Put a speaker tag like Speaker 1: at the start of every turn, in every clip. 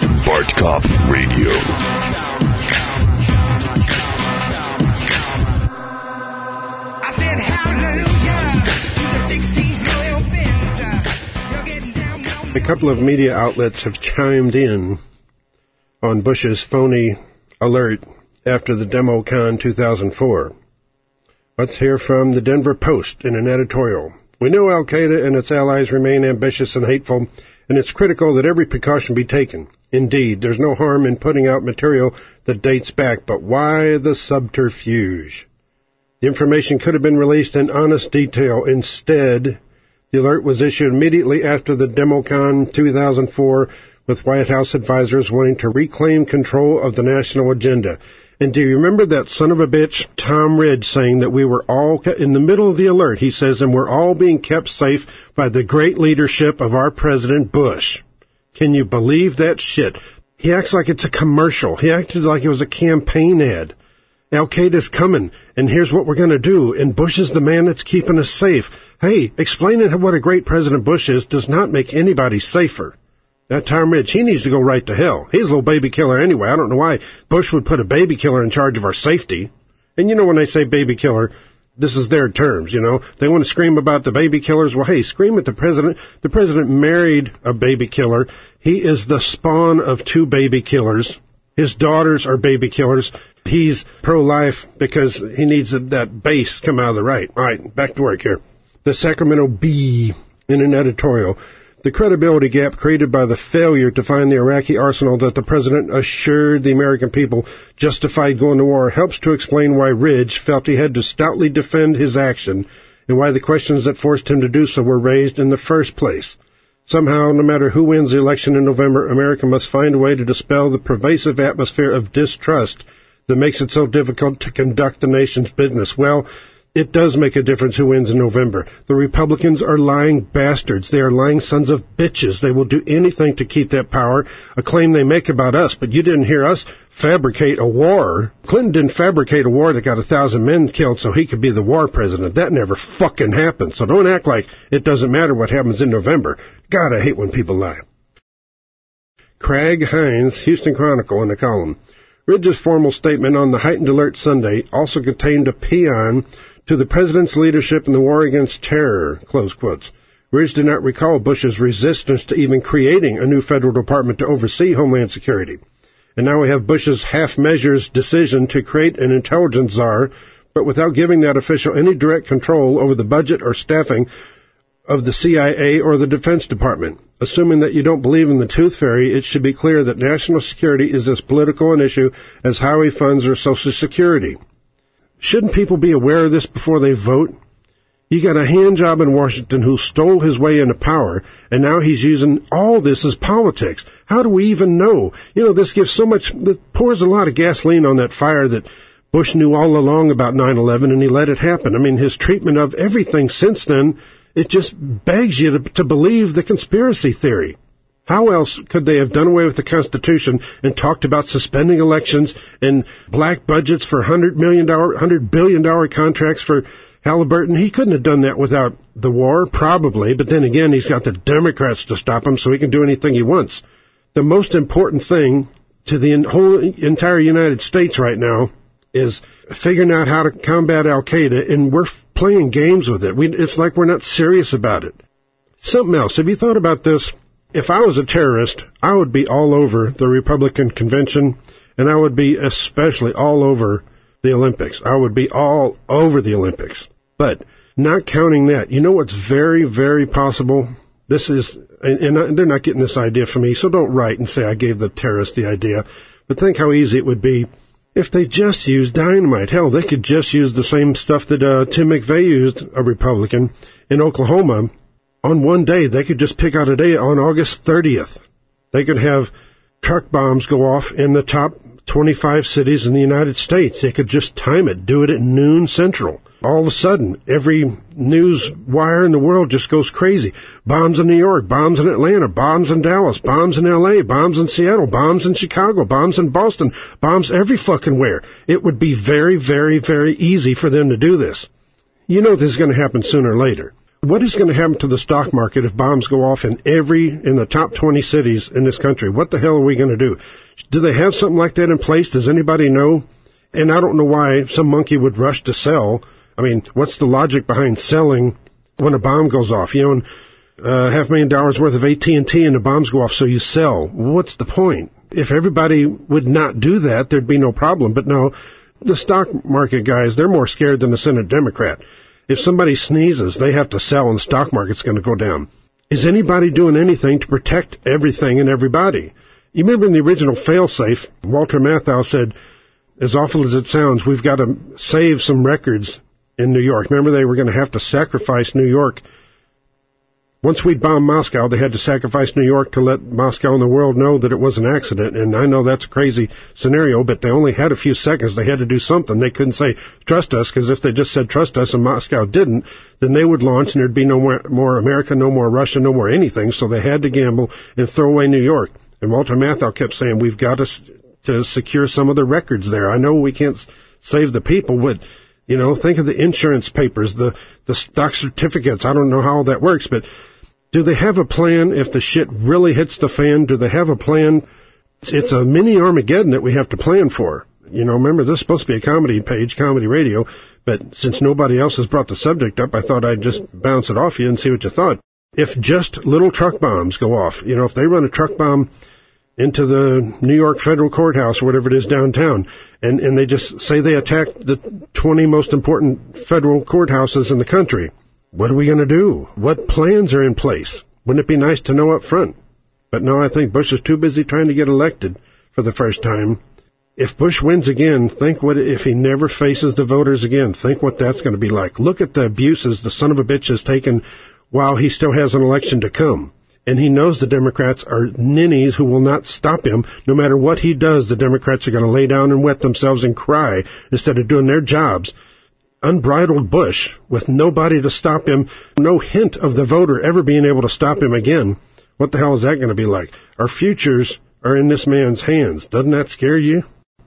Speaker 1: Bartkop Radio.
Speaker 2: I said hallelujah to the 16 million fins. You're getting down now.
Speaker 3: A couple of media outlets have chimed in on Bush's phony alert after the DemoCon 2004. Let's hear from the Denver Post in an editorial. We know al-Qaeda and its allies remain ambitious and hateful, and it's critical that every precaution be taken. Indeed, there's no harm in putting out material that dates back, but why the subterfuge? The information could have been released in honest detail. Instead, the alert was issued immediately after the DemoCon 2004, with White House advisors wanting to reclaim control of the national agenda. And do you remember that son of a bitch, Tom Ridge, saying that we were all, in the middle of the alert, he says, and we're all being kept safe by the great leadership of our President Bush. Can you believe that shit? He acts like it's a commercial. He acted like it was a campaign ad. Al-Qaeda's coming, and here's what we're going to do, and Bush is the man that's keeping us safe. Hey, explaining what a great President Bush is does not make anybody safer. That Tom Ridge, he needs to go right to hell. He's a little baby killer anyway. I don't know why Bush would put a baby killer in charge of our safety. And you know when they say baby killer, this is their terms, you know. They want to scream about the baby killers. Well, hey, scream at the president. The president married a baby killer. He is the spawn of two baby killers. His daughters are baby killers. He's pro-life because he needs that base come out of the right. All right, back to work here. The Sacramento Bee in an editorial. The credibility gap created by the failure to find the Iraqi arsenal that the president assured the American people justified going to war helps to explain why Ridge felt he had to stoutly defend his action and why the questions that forced him to do so were raised in the first place. Somehow, no matter who wins the election in November, America must find a way to dispel the pervasive atmosphere of distrust that makes it so difficult to conduct the nation's business. Well, it does make a difference who wins in November. The Republicans are lying bastards. They are lying sons of bitches. They will do anything to keep that power, a claim they make about us. But you didn't hear us fabricate a war. Clinton didn't fabricate a war that got 1,000 men killed so he could be the war president. That never fucking happened. So don't act like it doesn't matter what happens in November. God, I hate when people lie. Craig Hines, Houston Chronicle, in a column. Ridge's formal statement on the heightened alert Sunday also contained a paean to the president's leadership in the war against terror, close quotes. Ridge did not recall Bush's resistance to even creating a new federal department to oversee Homeland Security. And now we have Bush's half-measures decision to create an intelligence czar, but without giving that official any direct control over the budget or staffing of the CIA or the Defense Department. Assuming that you don't believe in the tooth fairy, it should be clear that national security is as political an issue as highway funds or Social Security. Shouldn't people be aware of this before they vote? You got a hand job in Washington who stole his way into power, and now he's using all this as politics. How do we even know? You know, this gives so much, this pours a lot of gasoline on that fire that Bush knew all along about 9/11, and he let it happen. I mean, his treatment of everything since then, it just begs you to believe the conspiracy theory. How else could they have done away with the Constitution and talked about suspending elections and black budgets for $100 billion contracts for Halliburton? He couldn't have done that without the war, probably, but then again, he's got the Democrats to stop him, so he can do anything he wants. The most important thing to the whole entire United States right now is figuring out how to combat al-Qaeda, and we're playing games with it. It's like we're not serious about it. Something else. Have you thought about this? If I was a terrorist, I would be all over the Republican convention, and I would be especially all over the Olympics. I would be all over the Olympics. But not counting that, you know what's very, very possible? This is, and they're not getting this idea from me, so don't write and say I gave the terrorists the idea. But think how easy it would be if they just used dynamite. Hell, they could just use the same stuff that Tim McVeigh used, a Republican, in Oklahoma. On one day, they could just pick out a day on August 30th. They could have truck bombs go off in the top 25 cities in the United States. They could just time it, do it at noon Central. All of a sudden, every news wire in the world just goes crazy. Bombs in New York, bombs in Atlanta, bombs in Dallas, bombs in L.A., bombs in Seattle, bombs in Chicago, bombs in Boston, bombs every fucking where. It would be very, very, very easy for them to do this. You know this is going to happen sooner or later. What is going to happen to the stock market if bombs go off in the top 20 cities in this country? What the hell are we going to do? Do they have something like that in place? Does anybody know? And I don't know why some monkey would rush to sell. I mean, what's the logic behind selling when a bomb goes off? You own $500,000 worth of AT&T and the bombs go off, so you sell. What's the point? If everybody would not do that, there'd be no problem. But no, the stock market guys, they're more scared than the Senate Democrat. If somebody sneezes, they have to sell and the stock market's going to go down. Is anybody doing anything to protect everything and everybody? You remember in the original fail-safe, Walter Matthau said, as awful as it sounds, we've got to save some records in New York. Remember, they were going to have to sacrifice New York. Once we'd bombed Moscow, they had to sacrifice New York to let Moscow and the world know that it was an accident. And I know that's a crazy scenario, but they only had a few seconds. They had to do something. They couldn't say, trust us, because if they just said trust us and Moscow didn't, then they would launch and there'd be no more America, no more Russia, no more anything. So they had to gamble and throw away New York. And Walter Matthau kept saying, we've got to secure some of the records there. I know we can't save the people, but, you know, think of the insurance papers, the stock certificates. I don't know how that works, but do they have a plan if the shit really hits the fan? Do they have a plan? It's a mini Armageddon that we have to plan for. You know, remember, this is supposed to be a comedy page, comedy radio, but since nobody else has brought the subject up, I thought I'd just bounce it off you and see what you thought. If just little truck bombs go off, you know, if they run a truck bomb into the New York Federal Courthouse or whatever it is downtown, and they just say they attacked the 20 most important federal courthouses in the country, what are we going to do? What plans are in place? Wouldn't it be nice to know up front? But no, I think Bush is too busy trying to get elected for the first time. If Bush wins again, think what if he never faces the voters again. Think what that's going to be like. Look at the abuses the son of a bitch has taken while he still has an election to come. And he knows the Democrats are ninnies who will not stop him. No matter what he does, the Democrats are going to lay down and wet themselves and cry instead of doing their jobs. Unbridled Bush, with nobody to stop him, no hint of the voter ever being able to stop him again. What the hell is that going to be like? Our futures are in this man's hands. Doesn't that scare you?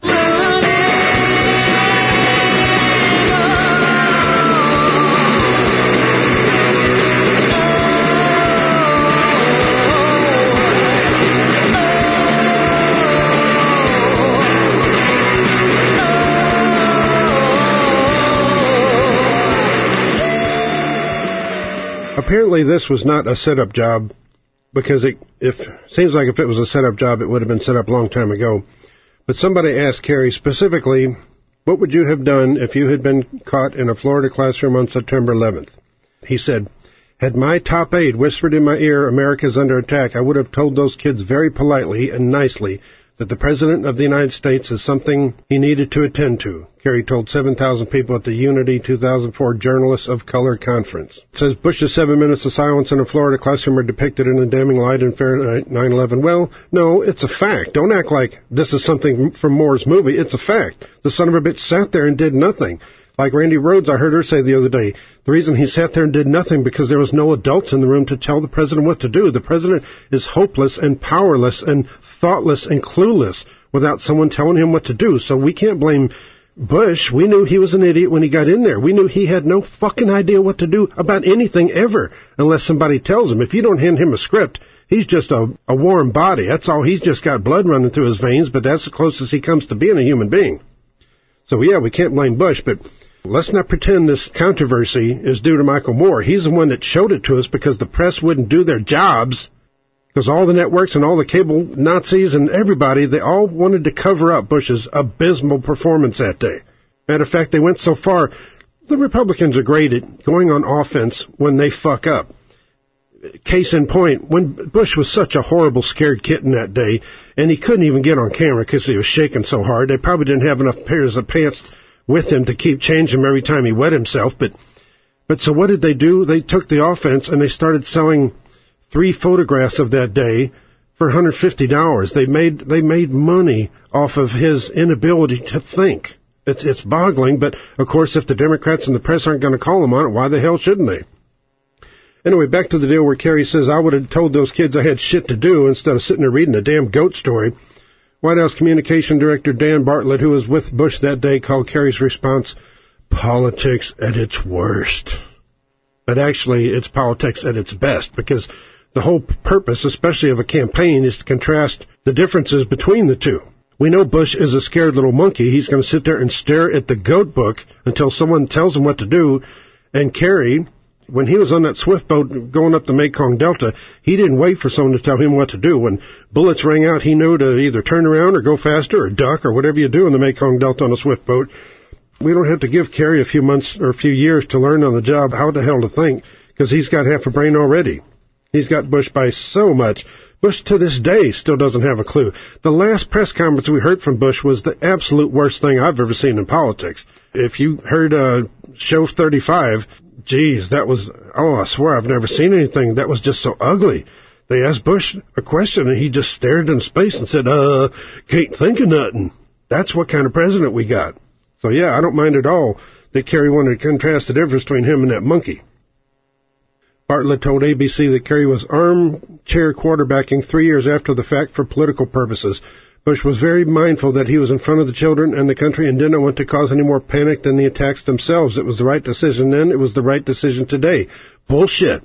Speaker 3: Apparently this was not a setup job, because it seems like if it was a setup job, it would have been set up a long time ago. But somebody asked Kerry specifically, what would you have done if you had been caught in a Florida classroom on September 11th? He said, had my top aide whispered in my ear, America's under attack, I would have told those kids very politely and nicely that the President of the United States is something he needed to attend to. Kerry told 7,000 people at the Unity 2004 Journalists of Color Conference. It says Bush's 7 minutes of silence in a Florida classroom are depicted in a damning light in Fahrenheit 9/11. Well, no, it's a fact. Don't act like this is something from Moore's movie. It's a fact. The son of a bitch sat there and did nothing. Like Randy Rhodes, I heard her say the other day, the reason he sat there and did nothing because there was no adults in the room to tell the president what to do. The president is hopeless and powerless and thoughtless and clueless without someone telling him what to do. So we can't blame Bush. We knew he was an idiot when he got in there. We knew he had no fucking idea what to do about anything ever unless somebody tells him. If you don't hand him a script, he's just a warm body. That's all. He's just got blood running through his veins, but that's the closest he comes to being a human being. So, yeah, we can't blame Bush, but let's not pretend this controversy is due to Michael Moore. He's the one that showed it to us because the press wouldn't do their jobs, because all the networks and all the cable Nazis and everybody, they all wanted to cover up Bush's abysmal performance that day. Matter of fact, they went so far, the Republicans are great at going on offense when they fuck up. Case in point, when Bush was such a horrible, scared kitten that day, and he couldn't even get on camera because he was shaking so hard, they probably didn't have enough pairs of pants with him to keep changing him every time he wet himself. But so what did they do? They took the offense and they started selling 3 photographs of that day for $150. They made money off of his inability to think. It's boggling, but of course, if the Democrats and the press aren't going to call him on it, why the hell shouldn't they? Anyway, back to the deal where Kerry says, I would have told those kids I had shit to do instead of sitting there reading a damn goat story. White House Communication Director Dan Bartlett, who was with Bush that day, called Kerry's response politics at its worst. But actually, it's politics at its best, because the whole purpose, especially of a campaign, is to contrast the differences between the two. We know Bush is a scared little monkey. He's going to sit there and stare at the goat book until someone tells him what to do. And Kerry, when he was on that swift boat going up the Mekong Delta, he didn't wait for someone to tell him what to do. When bullets rang out, he knew to either turn around or go faster or duck or whatever you do in the Mekong Delta on a swift boat. We don't have to give Kerry a few months or a few years to learn on the job how the hell to think, because he's got half a brain already. He's got Bush by so much. Bush to this day still doesn't have a clue. The last press conference we heard from Bush was the absolute worst thing I've ever seen in politics. If you heard Show 35, geez, that was, I swear I've never seen anything that was just so ugly. They asked Bush a question and he just stared into space and said, can't think of nothing. That's what kind of president we got. So yeah, I don't mind at all that Kerry wanted to contrast the difference between him and that monkey. Bartlett told ABC that Kerry was armchair quarterbacking 3 years after the fact for political purposes. Bush was very mindful that he was in front of the children and the country and didn't want to cause any more panic than the attacks themselves. It was the right decision then. It was the right decision today. Bullshit.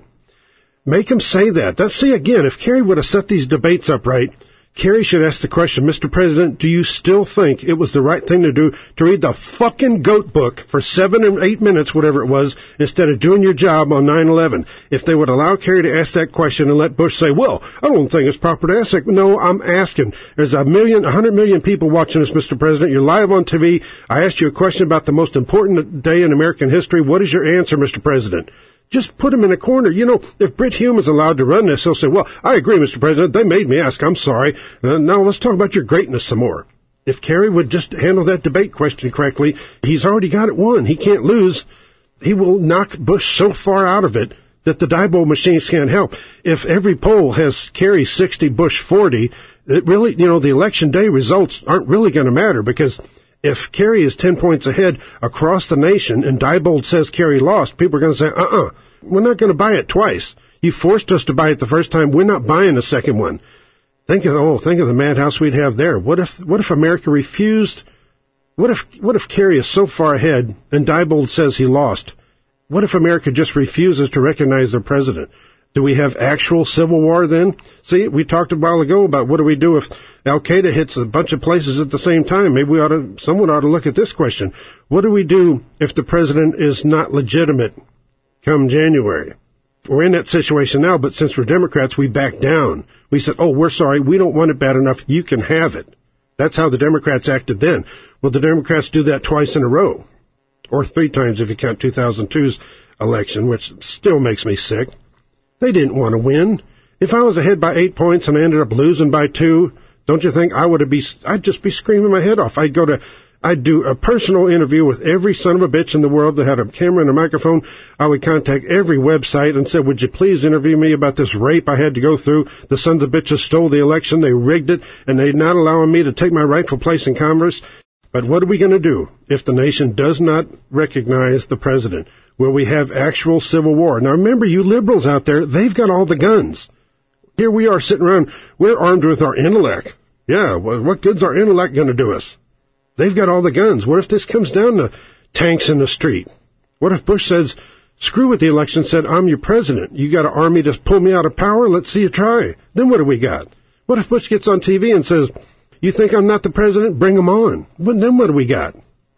Speaker 3: Make him say that. See, again, if Kerry would have set these debates up right, Kerry should ask the question, Mr. President, do you still think it was the right thing to do to read the fucking goat book for 7 or 8 minutes, whatever it was, instead of doing your job on 9/11? If they would allow Kerry to ask that question and let Bush say, well, I don't think it's proper to ask that. No, I'm asking. There's 100 million people watching this, Mr. President. You're live on TV. I asked you a question about the most important day in American history. What is your answer, Mr. President? Just put him in a corner. You know, if Brit Hume is allowed to run this, he'll say, well, I agree, Mr. President. They made me ask. I'm sorry. Now let's talk about your greatness some more. If Kerry would just handle that debate question correctly, he's already got it won. He can't lose. He will knock Bush so far out of it that the Diebold machines can't help. If every poll has Kerry 60, Bush 40, it really, the election day results aren't really going to matter, because if Kerry is 10 points ahead across the nation and Diebold says Kerry lost, people are going to say, we're not going to buy it twice. You forced us to buy it the first time. We're not buying a second one. Think of the madhouse we'd have there. What if America refused? What if Kerry is so far ahead and Diebold says he lost? What if America just refuses to recognize their president? Do we have actual civil war then? See, we talked a while ago about what do we do if Al-Qaeda hits a bunch of places at the same time. Maybe someone ought to look at this question. What do we do if the president is not legitimate come January? We're in that situation now, but since we're Democrats, we back down. We said, we're sorry, we don't want it bad enough, you can have it. That's how the Democrats acted then. Well, the Democrats do that twice in a row, or 3 times if you count 2002's election, which still makes me sick. They didn't want to win. If I was ahead by 8 points and I ended up losing by 2, don't you think I'd just be screaming my head off. I'd do a personal interview with every son of a bitch in the world that had a camera and a microphone. I would contact every website and said, would you please interview me about this rape I had to go through? The sons of bitches stole the election, they rigged it, and they're not allowing me to take my rightful place in Congress. But what are we going to do if the nation does not recognize the president? Will we have actual civil war? Now remember, you liberals out there, they've got all the guns. Here we are sitting around, we're armed with our intellect. Yeah, what good's our intellect going to do us? They've got all the guns. What if this comes down to tanks in the street? What if Bush says, screw with the election, said, I'm your president. You got an army to pull me out of power? Let's see you try. Then what do we got? What if Bush gets on TV and says, you think I'm not the president? Bring them on. Then what do we got?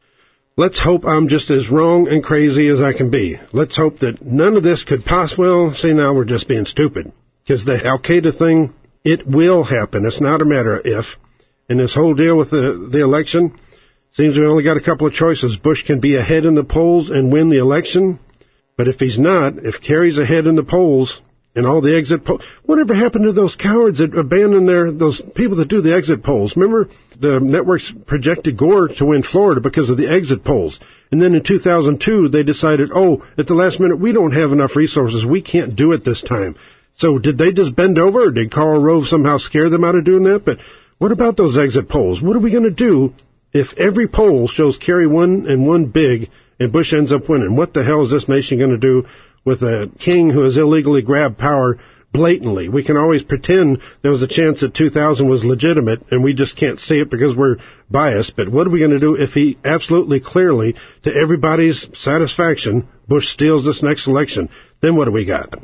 Speaker 3: Let's hope I'm just as wrong and crazy as I can be. Let's hope that none of this could possibly... see, now we're just being stupid. Because the Al-Qaeda thing, it will happen. It's not a matter of if. And this whole deal with the election, seems we only got a couple of choices. Bush can be ahead in the polls and win the election. But if he's not, if Kerry's ahead in the polls and all the exit polls... whatever happened to those cowards that abandoned those people that do the exit polls? Remember, the networks projected Gore to win Florida because of the exit polls. And then in 2002, they decided, at the last minute, we don't have enough resources. We can't do it this time. So did they just bend over, or did Karl Rove somehow scare them out of doing that? But what about those exit polls? What are we going to do if every poll shows Kerry won and won big and Bush ends up winning? What the hell is this nation going to do with a king who has illegally grabbed power blatantly. We can always pretend there was a chance that 2000 was legitimate, and we just can't see it because we're biased. But what are we going to do if he absolutely clearly, to everybody's satisfaction, Bush steals this next election? Then what do we got?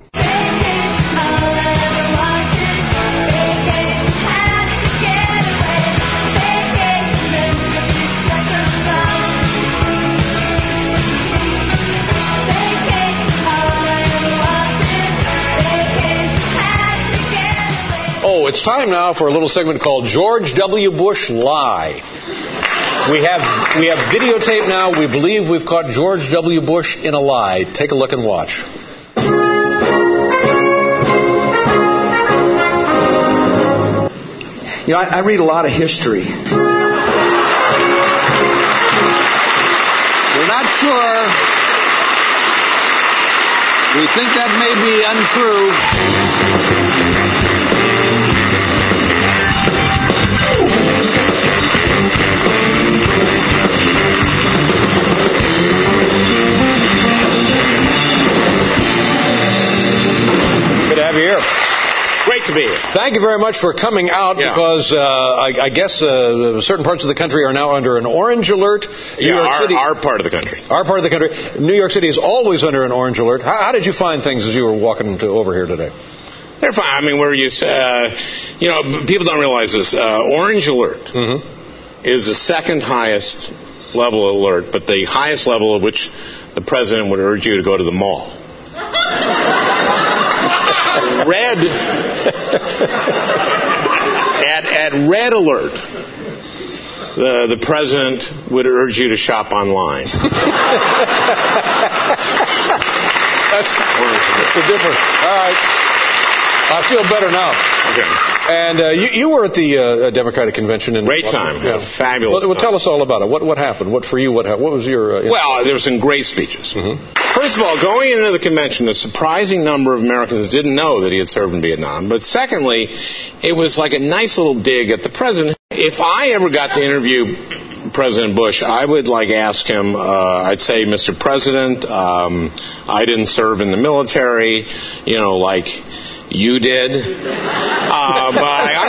Speaker 4: It's time now for a little segment called George W. Bush Lie. We have videotape now. We believe we've caught George W. Bush in a lie. Take a look and watch.
Speaker 5: You know, I read a lot of history.
Speaker 4: We're not sure. We think that may be untrue. Here.
Speaker 6: Great to be here.
Speaker 4: Thank you very much for coming out because I guess certain parts of the country are now under an orange alert. New York City,
Speaker 6: our part of the country.
Speaker 4: Our part of the country. New York City is always under an orange alert. How did you find things as you were walking over here today?
Speaker 6: They're fine. I mean, we're used people don't realize this. Orange alert is the second highest level alert, but the highest level at which the president would urge you to go to the mall. Red at red alert, the president would urge you to shop online.
Speaker 4: That's the difference. All right. I feel better now.
Speaker 6: Okay.
Speaker 4: And you were at the Democratic convention in
Speaker 6: great time. Yeah. Fabulous.
Speaker 4: Well, tell us all about it. What happened? What for you? What was your?
Speaker 6: Well, there were some great speeches. First of all, going into the convention, a surprising number of Americans didn't know that he had served in Vietnam. But secondly, it was like a nice little dig at the president. If I ever got to interview President Bush, I would ask him, I'd say, Mr. President, I didn't serve in the military, like you did. But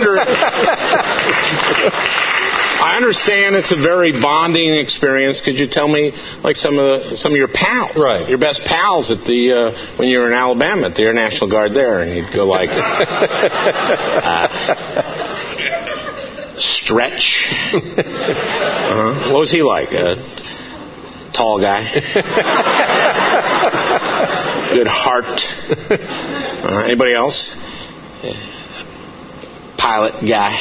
Speaker 6: I understand it's a very bonding experience. Could you tell me, some of your pals,
Speaker 4: right? Your
Speaker 6: best pals at the when you were in Alabama at the Air National Guard there, and he'd go Stretch. What was he like? A tall guy, good heart. Anybody else? Pilot guy.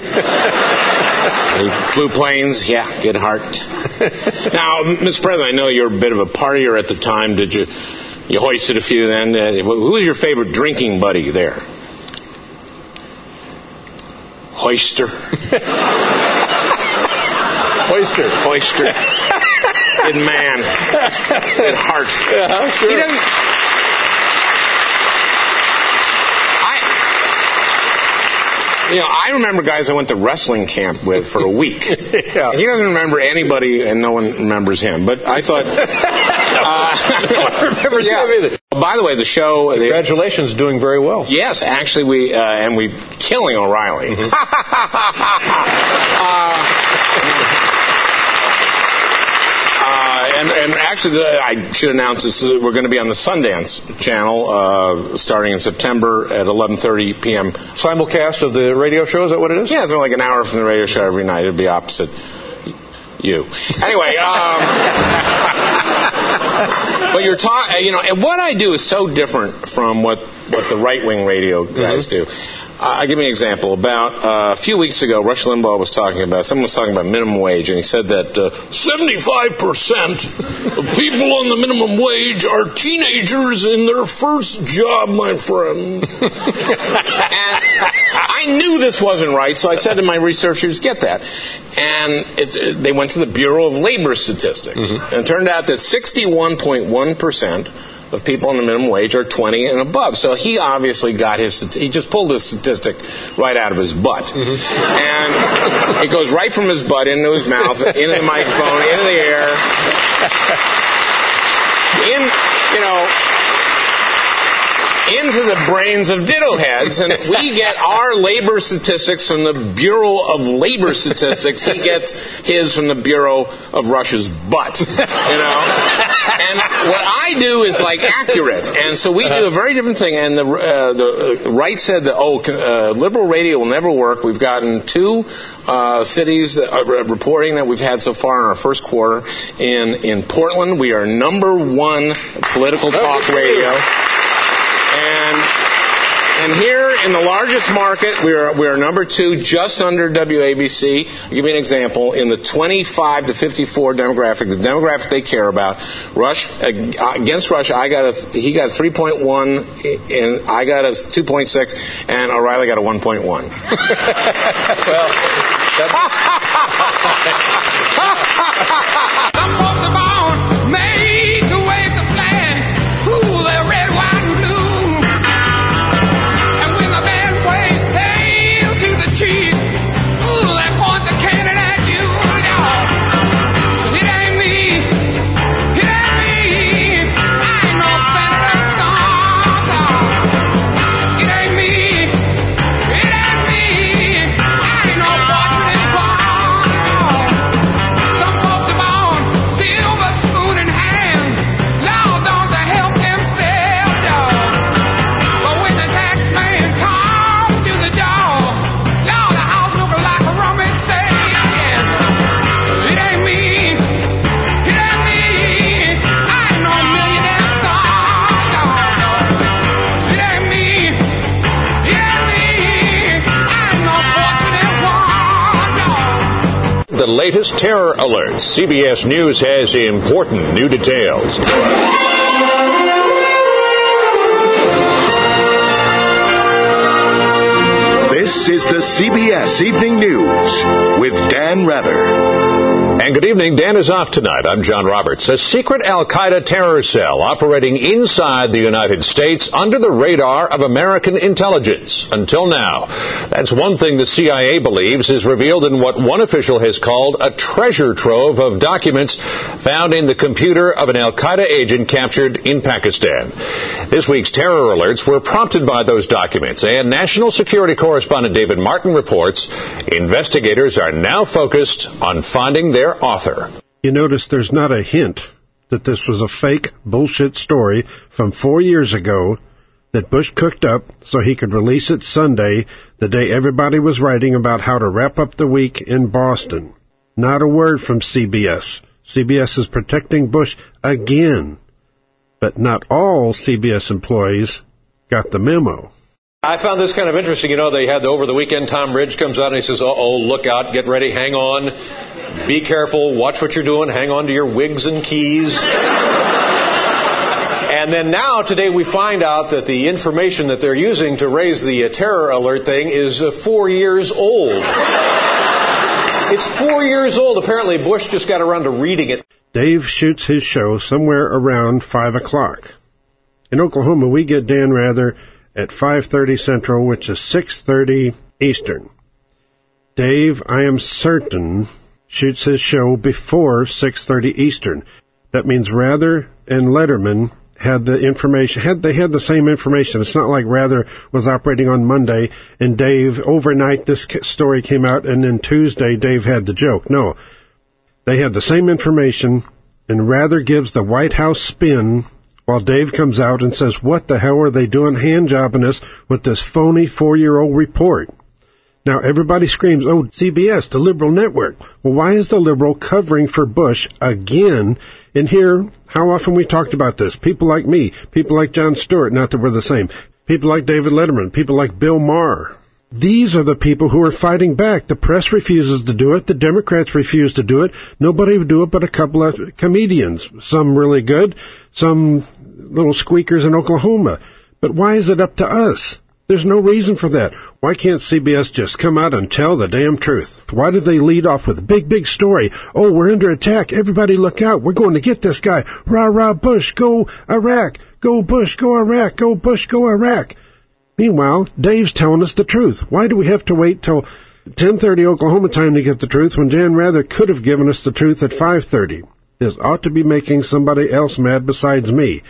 Speaker 6: He flew planes. Yeah, good heart. Now, Mr. President, I know you're a bit of a partier at the time. Did you hoisted a few then? Who was your favorite drinking buddy there? Hoister. Hoister. Good man. Good heart.
Speaker 4: Yeah, sure.
Speaker 6: He doesn't... I remember guys I went to wrestling camp with for a week.
Speaker 4: Yeah.
Speaker 6: He doesn't remember anybody, and no one remembers him. But I thought...
Speaker 4: no one remembers him either.
Speaker 6: By the way, the show...
Speaker 4: Congratulations, doing very well.
Speaker 6: Yes, actually, we killing O'Reilly. And actually, I should announce this. We're going to be on the Sundance Channel starting in September at 11:30 p.m.
Speaker 4: Simulcast of the radio show. Is that what it is?
Speaker 6: Yeah, it's like an hour from the radio show every night. It'll be opposite you. Anyway, but you're talking. And what I do is so different from what the right-wing radio guys do. I'll give you an example. About a few weeks ago, Rush Limbaugh was talking about, someone was talking about minimum wage, and he said that 75% of people on the minimum wage are teenagers in their first job, my friend. And I knew this wasn't right, so I said to my researchers, get that. And they went to the Bureau of Labor Statistics. And it turned out that 61.1% of people on the minimum wage are 20 and above. So he obviously he just pulled his statistic right out of his butt. And it goes right from his butt into his mouth, into the microphone, into the air. into the brains of ditto heads, and we get our labor statistics from the Bureau of Labor Statistics. He gets his from the Bureau of Russia's butt, you know. And what I do is like accurate, and so we do a very different thing. And the right said that liberal radio will never work. We've gotten 2 cities reporting that we've had so far in our first quarter. In Portland, we are number 1 political talk radio. And here in the largest market, we are number 2, just under WABC. I'll give you an example. In the 25 to 54 demographic, the demographic they care about, against Russia, he got a 3.1, and I got a 2.6, and O'Reilly got a 1.1. Well,
Speaker 2: some folks are born made to wave the flag, cool their red, white, and blue. And when the band plays "Hail to the Chief," ooh, they point the cannon at you, Lord. It ain't me, it ain't me. I ain't no Senator Song. It ain't me, it ain't me. I ain't no fortunate one. Some folks are born silver spoon in hand. Lord, don't they help themselves, dog? But when the tax man comes to the door, Lord, the house look like a rummage sale. Yes. It ain't me, it ain't me. I ain't no millionaire son, dog. It ain't me, it ain't me. I ain't no fortunate one, dog.
Speaker 1: The latest terror alerts. CBS News has important new details.
Speaker 7: This is the CBS Evening News with Dan Rather.
Speaker 1: And good evening. Dan is off tonight. I'm John Roberts. A secret al-Qaeda terror cell operating inside the United States under the radar of American intelligence. Until now. That's one thing the CIA believes is revealed in what one official has called a treasure trove of documents found in the computer of an al-Qaeda agent captured in Pakistan. This week's terror alerts were prompted by those documents, and National Security Correspondent David Martin reports investigators are now focused on finding their author.
Speaker 3: You notice there's not a hint that this was a fake bullshit story from 4 years ago that Bush cooked up so he could release it Sunday, the day everybody was writing about how to wrap up the week in Boston. Not a word from CBS. CBS is protecting Bush again. But not all CBS employees got the memo.
Speaker 4: I found this kind of interesting. You know, they had over the weekend, Tom Ridge comes out and he says, uh-oh, look out, get ready, hang on, be careful, watch what you're doing, hang on to your wigs and keys. And then now, today, we find out that the information that they're using to raise the terror alert thing is 4 years old. It's 4 years old. Apparently, Bush just got around to reading it.
Speaker 3: Dave shoots his show somewhere around 5 o'clock. In Oklahoma, we get Dan Rather at 5:30 Central, which is 6:30 Eastern. Dave, I am certain, shoots his show before 6:30 Eastern. That means Rather and Letterman had the information, they had the same information. It's not like Rather was operating on Monday and Dave, overnight this story came out and then Tuesday Dave had the joke. No. They had the same information, and Rather gives the White House spin while Dave comes out and says, what the hell are they doing hand-jobbing us with this phony 4-year-old report? Now everybody screams, oh, CBS, the liberal network. Well, why is the liberal covering for Bush again? And here, how often we talked about this? People like me, people like Jon Stewart, not that we're the same, people like David Letterman, people like Bill Maher. These are the people who are fighting back. The press refuses to do it. The Democrats refuse to do it. Nobody would do it but a couple of comedians. Some really good, some little squeakers in Oklahoma. But why is it up to us? There's no reason for that. Why can't CBS just come out and tell the damn truth? Why did they lead off with a big, big story? Oh, we're under attack. Everybody look out. We're going to get this guy. Rah, rah, Bush, go Iraq. Go Bush, go Iraq. Go Bush, go Iraq. Meanwhile, Dave's telling us the truth. Why do we have to wait till 10:30 Oklahoma time to get the truth when Dan Rather could have given us the truth at 5:30? This ought to be making somebody else mad besides me.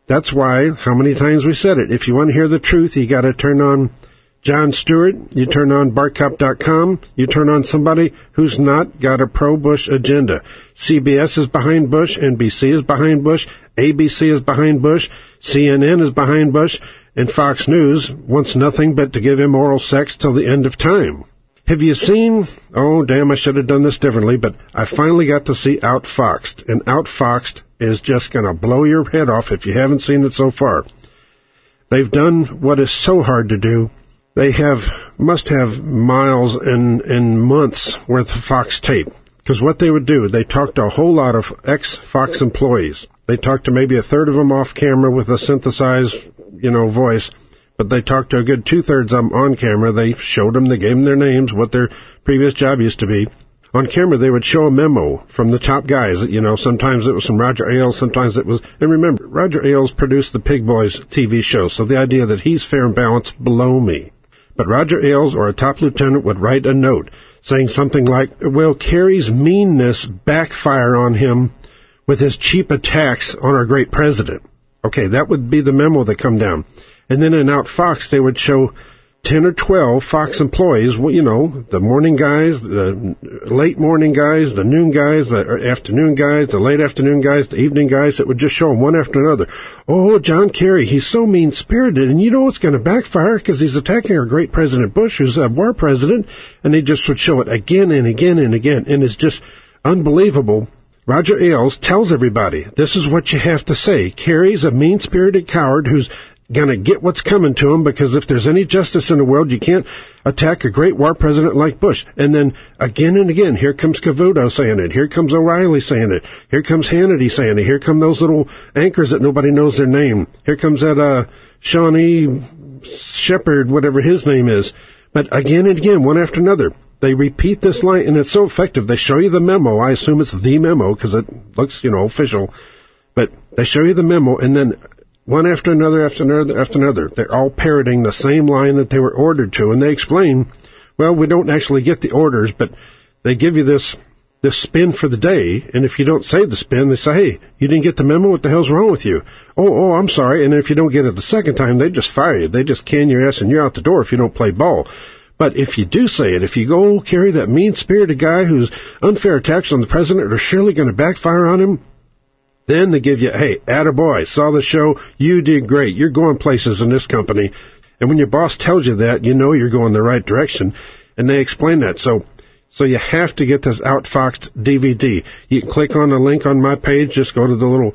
Speaker 3: That's why, how many times we said it, if you want to hear the truth, you got to turn on Jon Stewart, you turn on BartCop.com, you turn on somebody who's not got a pro-Bush agenda. CBS is behind Bush, NBC is behind Bush, ABC is behind Bush, CNN is behind Bush, and Fox News wants nothing but to give him oral sex till the end of time. Have you seen, oh damn, I should have done this differently, but I finally got to see Outfoxed, and Outfoxed is just going to blow your head off if you haven't seen it so far. They've done what is so hard to do. They must have miles and months worth of Fox tape. Because what they would do, they talked to a whole lot of ex-Fox employees. They talked to maybe a third of them off camera with a synthesized, voice. But they talked to a good two-thirds of them on camera. They showed them, they gave them their names, what their previous job used to be. On camera, they would show a memo from the top guys. Sometimes it was from Roger Ailes, sometimes it was... And remember, Roger Ailes produced the Pig Boys TV show, so the idea that he's fair and balanced, below me. But Roger Ailes or a top lieutenant would write a note saying something like, will Kerry's meanness backfire on him with his cheap attacks on our great president? Okay, that would be the memo that come down. And then in Outfox, they would show 10 or 12 Fox employees, the morning guys, the late morning guys, the noon guys, the afternoon guys, the late afternoon guys, the evening guys, that would just show them one after another. Oh, John Kerry, he's so mean-spirited, and it's going to backfire because he's attacking our great President Bush, who's a war president, and they just would show it again and again and again, and it's just unbelievable. Roger Ailes tells everybody, this is what you have to say. Kerry's a mean-spirited coward who's going to get what's coming to him, because if there's any justice in the world, you can't attack a great war president like Bush. And then again and again, here comes Cavuto saying it. Here comes O'Reilly saying it. Here comes Hannity saying it. Here come those little anchors that nobody knows their name. Here comes that Shawnee Shepherd, whatever his name is. But again and again, one after another, they repeat this line, and it's so effective. They show you the memo. I assume it's the memo because it looks, official. But they show you the memo, and then one after another, after another, after another. They're all parroting the same line that they were ordered to, and they explain, well, we don't actually get the orders, but they give you this spin for the day, and if you don't say the spin, they say, hey, you didn't get the memo? What the hell's wrong with you? Oh, I'm sorry. And if you don't get it the second time, they just fire you. They just can your ass, and you're out the door if you don't play ball. But if you do say it, if you go carry that mean-spirited guy whose unfair attacks on the president are surely going to backfire on him, then they give you, hey, attaboy, saw the show, you did great, you're going places in this company. And when your boss tells you that, you're going the right direction. And they explain that. So you have to get this Outfoxed DVD. You can click on the link on my page, just go to the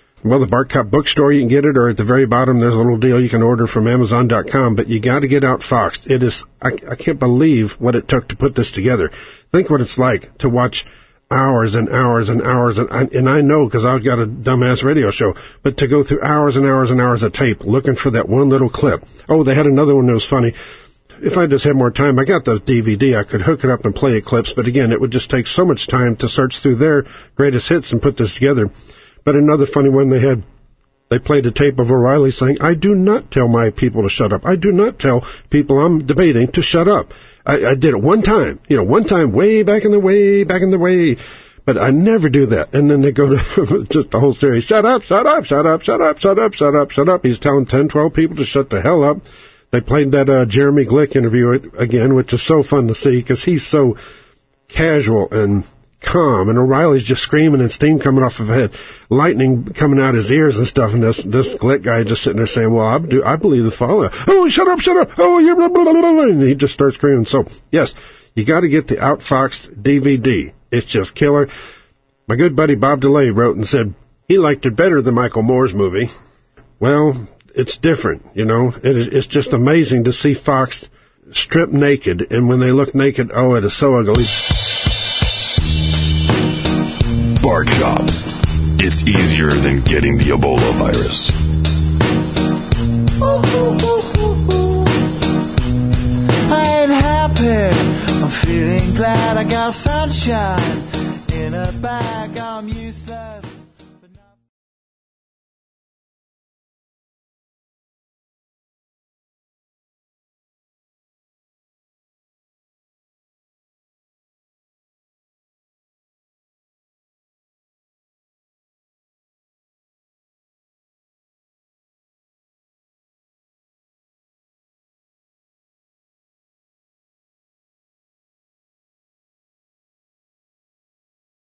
Speaker 3: Bart Cop bookstore, you can get it, or at the very bottom there's a little deal you can order from Amazon.com. But you got to get Outfoxed. It is, I can't believe what it took to put this together. Think what it's like to watch hours and hours and hours, and I know because I've got a dumbass radio show, but to go through hours and hours and hours of tape looking for that one little clip. Oh, they had another one that was funny. If I just had more time, I got the DVD, I could hook it up and play it clips, but again, it would just take so much time to search through their greatest hits and put this together. But another funny one they played a tape of O'Reilly saying, I do not tell my people to shut up. I do not tell people I'm debating to shut up. I did it one time, way back in the way, but I never do that. And then they go to just the whole series, shut up, shut up, shut up, shut up, shut up, shut up, shut up. He's telling 10, 12 people to shut the hell up. They played that Jeremy Glick interview again, which is so fun to see because he's so casual and calm, and O'Reilly's just screaming and steam coming off of his head, lightning coming out his ears and stuff, and this Glick guy just sitting there saying, well, I believe the following. Oh, shut up, oh, you're blah, blah, blah, blah, and he just starts screaming. So, yes, you got to get the Outfoxed DVD. It's just killer. My good buddy Bob DeLay wrote and said he liked it better than Michael Moore's movie. Well, it's different, It's just amazing to see Fox stripped naked, and when they look naked, oh, it is so ugly.
Speaker 8: Bart Cop. It's easier than getting the Ebola virus.
Speaker 9: I ain't happy. I'm feeling glad I got sunshine in a bag. I'm useless.